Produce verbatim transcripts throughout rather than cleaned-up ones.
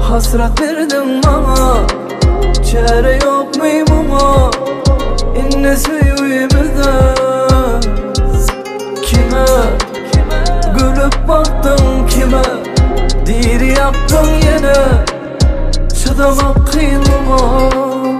hasret verdin bana. Çare yok meymuma inne sevimizde. Kime gülüp baktın, kime dir yaptın yine. Çıdamak kıyılma.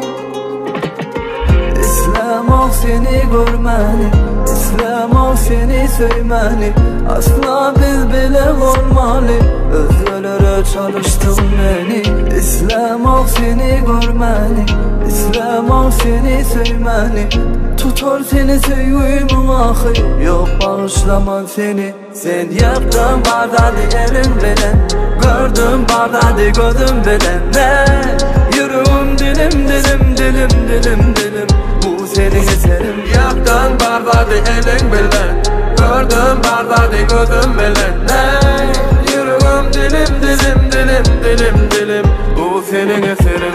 İslam'ım seni görmeni, İslam'ım seni söymeni. Asla biz bile olmalı, özgürlere çalıştım beni. İslam'ım seni görmeni, İslam'ım seni söymeni. Tutar seni sevgimin ahı, yok bağışlaman seni. Sen yaptın bardadı elim bilen, gördüm bardadı gözüm bilen. Ne yüreğim dilim dilim dilim dilim dilim, bu senin eserin. Yaptın bardadı elin bilen, gördüm bardadı gözüm bilen. Ne yüreğim dilim dilim dilim dilim dilim, bu senin eserin.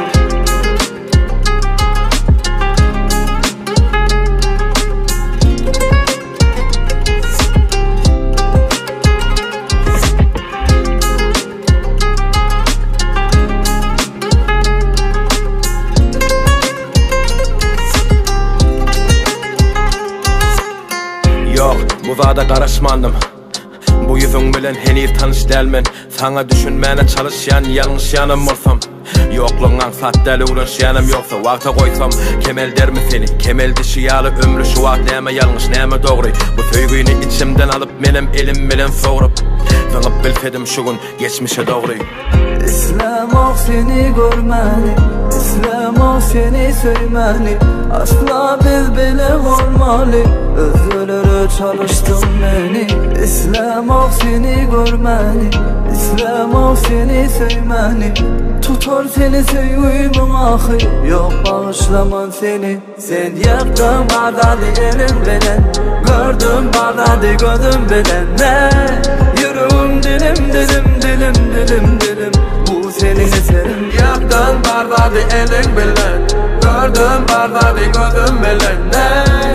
Yok, bu zada karışmandım. Bu yüzün bilen henir tanış delmen. Sana düşünmene çalışan yanlış yanım olsam. Yokluğun satteli uğraşyanım yoksa vakta koysam. Kemel der mi seni? Kemel dişi yalı ömrü şu vakt neme yanlış neme doğru. Bu söygüyünü içimden alıp benim elim bilen soğurup zıngıp bilsedim şu gün geçmişe doğru. İslam'ım seni görmeni, İslam'ım seni söymeni. Asla biz bile olmalı, özgürlere çalıştım beni. İslam'ım seni görmeni, İslam'ım seni söymeni. Tutar seni sevgimin ahı, yok bağışlaman seni. Sen yaptın bardadı elim bilen, gördüm bardadı gözüm bilen. Ne yüreğim dilim dilim dilim dilim dilim, bu senin eserin. Yaptın bardadı elin bilen, gördüm bardadı gözüm bilen. Ne